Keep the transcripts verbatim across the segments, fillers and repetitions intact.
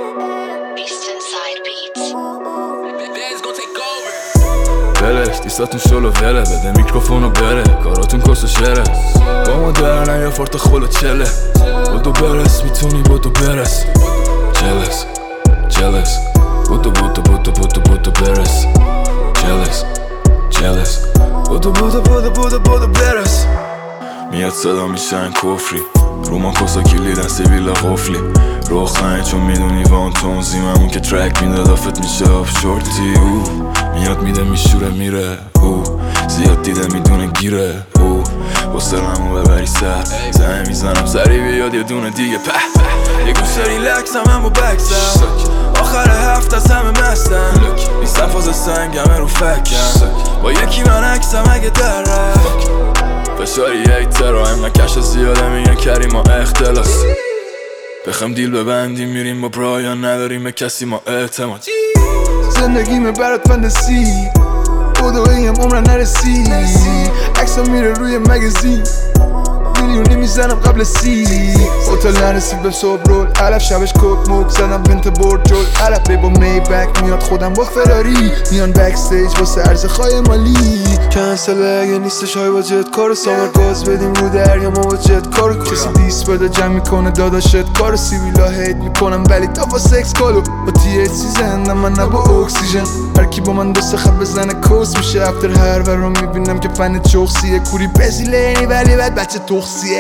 ولش دیستاتون شلو وله بده میکروفونو بره کاراتون کس و شره با ما درنه یا فارت خلو چله بودو برس میتونی بودو برس جلس جلس بودو بودو بودو بودو بودو برس جلس جلس بودو بودو بودو بودو بودو برس میاد صدا میشن کفری رومان کسا کلیدن سیبیلا قفلی روخنه چون میدونی وان تونزیممون که ترک میده دافت میشه آف شورتی او میاد میده میشوره میره او زیاد دیده میدونه گیره او بسرمو ببری سر زنه میزنم سری بیاد یه دونه دیگه په یه گوشه ریلکس هم هم با بکسم آخر هفت از همه مستم نیستم فاز سنگمه رو فکم با یکی من عکسم اگه در رفت فشاری هیتر و همه کش زیاده میگن کریم ما اختلاس بخم دیل ببندیم میریم با برایان نداریم به کسی ما اعتماد زندگیمه برات فندسی بودو ایم عمرن نرسی عکسم میره روی مگزین میلیونی میزنم قبل سی هتل نرسید به صبح رول علف شبش کوک موک زدم بنت برد جل علف با می بک میاد خودم با فراری میان بک استیج واسه عرض خواهی مالی کنسل اگه نیستش های با جت کارو سامر گاز بدیم رو دریا ما با جت کارو کسی دیس بده جمع میکنه داداشت کارو سیویلا هیت میکنم ولی تا با سکس کالو با تی ایچ سی زندم من نه با اکسیژن هرکی با من دوست خب بزنه کوس میشه افتر هر ور رو میبینم که فن چوخسیه کوری بزیلینی ولی بعد بچه تخصیه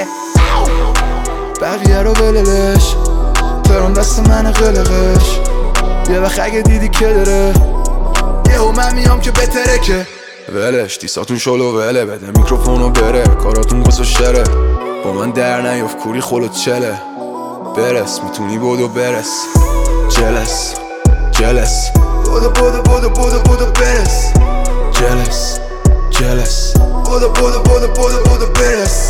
بقیه رو وللش تران دست من قلقش یه وقت اگه دیدی که داره یهو من میام که بهتره که ولش دیساتون شلو وله بده میکروفونو بره کاراتون گس و شره با من در نیاف کوری خلوت چله برس میتونی بودو برس جلس جلس بودو بودو بودو بودو بودو برس جلس جلس بودو بودو بودو بودو بودو برس